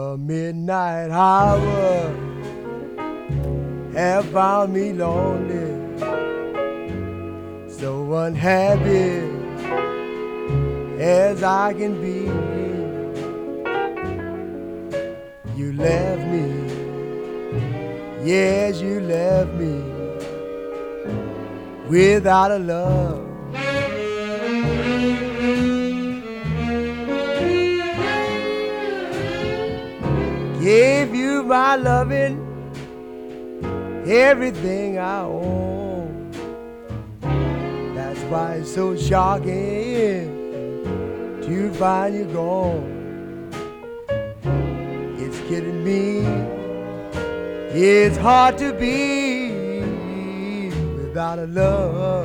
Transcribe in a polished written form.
The midnight hour have found me lonely, so unhappy as I can be. You left me, yes, you left me without a love. Gave you my loving, everything I own. That's why it's so shocking to find you gone. It's killing me, it's hard to be without a love.